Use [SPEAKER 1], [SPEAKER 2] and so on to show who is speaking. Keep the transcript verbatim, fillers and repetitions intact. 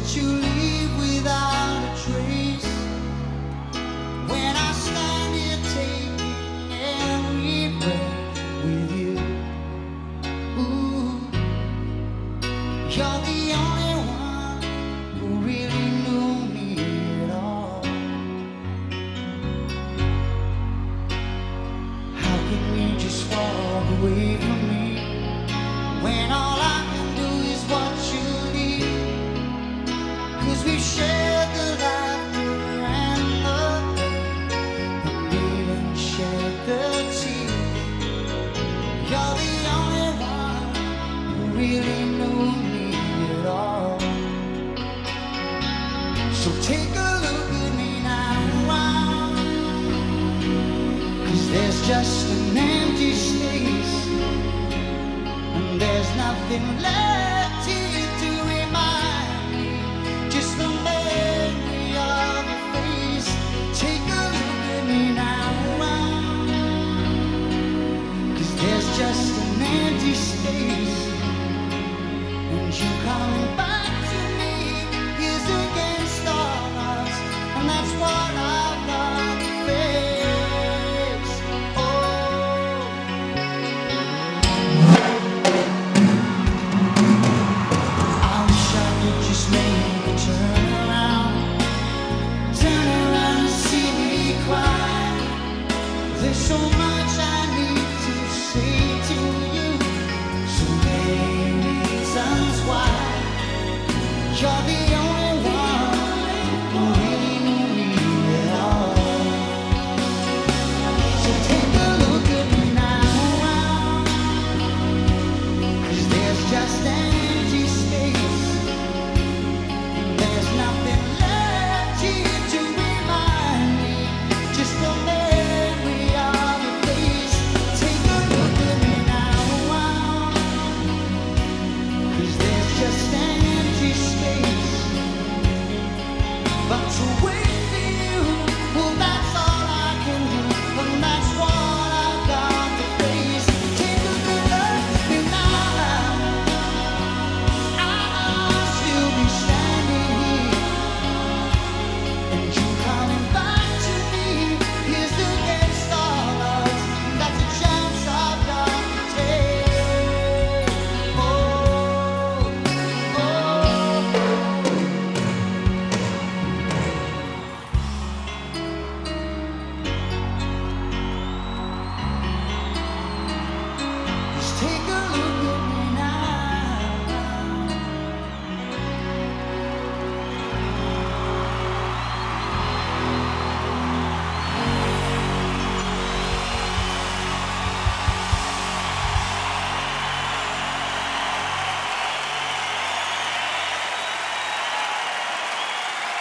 [SPEAKER 1] you leave without a trace. When I stand here taking every breath with you, ooh, you're the only one who really knew me at all. How can you just walk away from me when all I can do is watch you leave? 'Cause we shared the laughter and the pain, and even shared the tears. You're the only one who really knew me at all. So take a look at me now, 'cause there's just an empty space, and there's nothing left here to remind me, just the memory of your face. Take a look at me now, 'cause there's just an empty space, and you coming back to me is against all odds, and that's what I've got to face. Oh, I wish I could just make a turn around, turn around and see me cry. There's so much I need to say to you, so many reasons why. You're the only one who really knew me at all. So take a look at me now, 'cause there's just an empty space, and there's nothing left here to remind me, just the memory of your face. Take a look at me now, 'cause there's just an empty space, but to wait for you, well, that's all I can do, and that's what I've got to face. Take a good look at me now, I'll still be standing here, and you